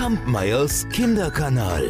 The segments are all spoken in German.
Kampmeyers Kinderkanal.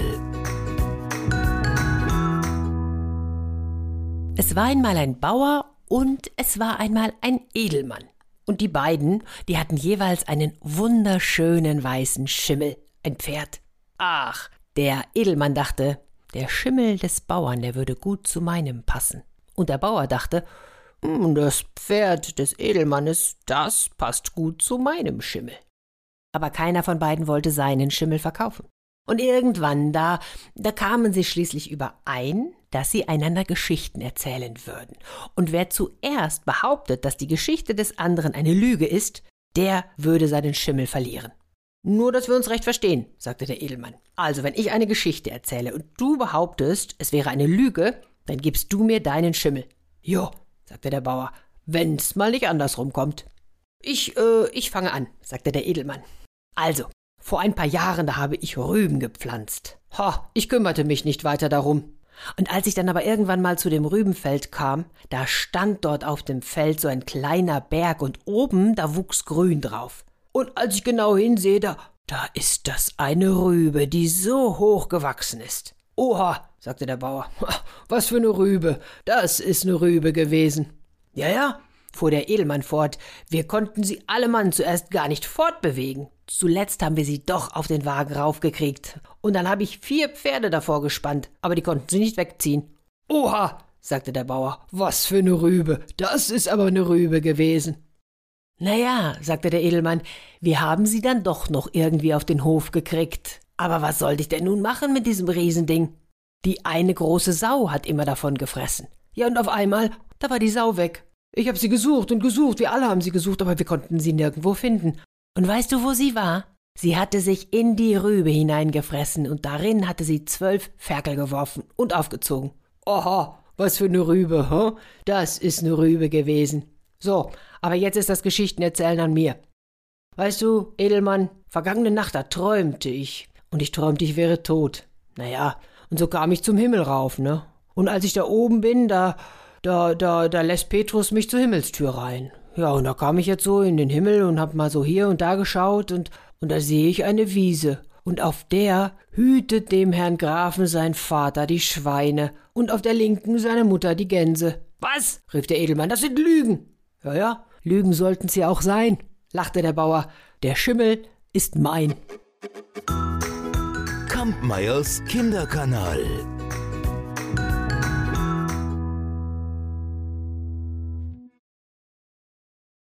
Es war einmal ein Bauer und es war einmal ein Edelmann. Und die beiden, die hatten jeweils einen wunderschönen weißen Schimmel, ein Pferd. Ach, der Edelmann dachte, der Schimmel des Bauern, der würde gut zu meinem passen. Und der Bauer dachte, das Pferd des Edelmannes, das passt gut zu meinem Schimmel. Aber keiner von beiden wollte seinen Schimmel verkaufen. Und irgendwann, da kamen sie schließlich überein, dass sie einander Geschichten erzählen würden. Und wer zuerst behauptet, dass die Geschichte des anderen eine Lüge ist, der würde seinen Schimmel verlieren. Nur, dass wir uns recht verstehen, sagte der Edelmann. Also, wenn ich eine Geschichte erzähle und du behauptest, es wäre eine Lüge, dann gibst du mir deinen Schimmel. Jo, sagte der Bauer, wenn's mal nicht andersrum kommt. Ich fange an, sagte der Edelmann. Also, vor ein paar Jahren, da habe ich Rüben gepflanzt. Ich kümmerte mich nicht weiter darum. Und als ich dann aber irgendwann mal zu dem Rübenfeld kam, da stand dort auf dem Feld so ein kleiner Berg und oben, da wuchs Grün drauf. Und als ich genau hinsehe, da ist das eine Rübe, die so hoch gewachsen ist. Oha, sagte der Bauer, was für eine Rübe, das ist eine Rübe gewesen. Ja, fuhr der Edelmann fort, wir konnten sie allemann zuerst gar nicht fortbewegen. Zuletzt haben wir sie doch auf den Wagen raufgekriegt. Und dann habe ich 4 Pferde davor gespannt, aber die konnten sie nicht wegziehen. Oha, sagte der Bauer, was für eine Rübe, das ist aber eine Rübe gewesen. Naja, sagte der Edelmann, wir haben sie dann doch noch irgendwie auf den Hof gekriegt. Aber was sollte ich denn nun machen mit diesem Riesending? Die eine große Sau hat immer davon gefressen. Ja, und auf einmal, da war die Sau weg. Ich habe sie gesucht und gesucht, wir alle haben sie gesucht, aber wir konnten sie nirgendwo finden. Und weißt du, wo sie war? Sie hatte sich in die Rübe hineingefressen und darin hatte sie 12 Ferkel geworfen und aufgezogen. Oha, was für eine Rübe, hm? Das ist eine Rübe gewesen. So, aber jetzt ist das Geschichtenerzählen an mir. Weißt du, Edelmann, vergangene Nacht, da träumte ich. Und ich träumte, ich wäre tot. Naja, und so kam ich zum Himmel rauf, ne? Und als ich da oben bin, da lässt Petrus mich zur Himmelstür rein. Ja, und da kam ich jetzt so in den Himmel und hab mal so hier und da geschaut und da sehe ich eine Wiese. Und auf der hütet dem Herrn Grafen sein Vater die Schweine und auf der linken seine Mutter die Gänse. Was? Rief der Edelmann, das sind Lügen. Ja, Lügen sollten sie auch sein, lachte der Bauer. Der Schimmel ist mein. Kampmeyers Kinderkanal.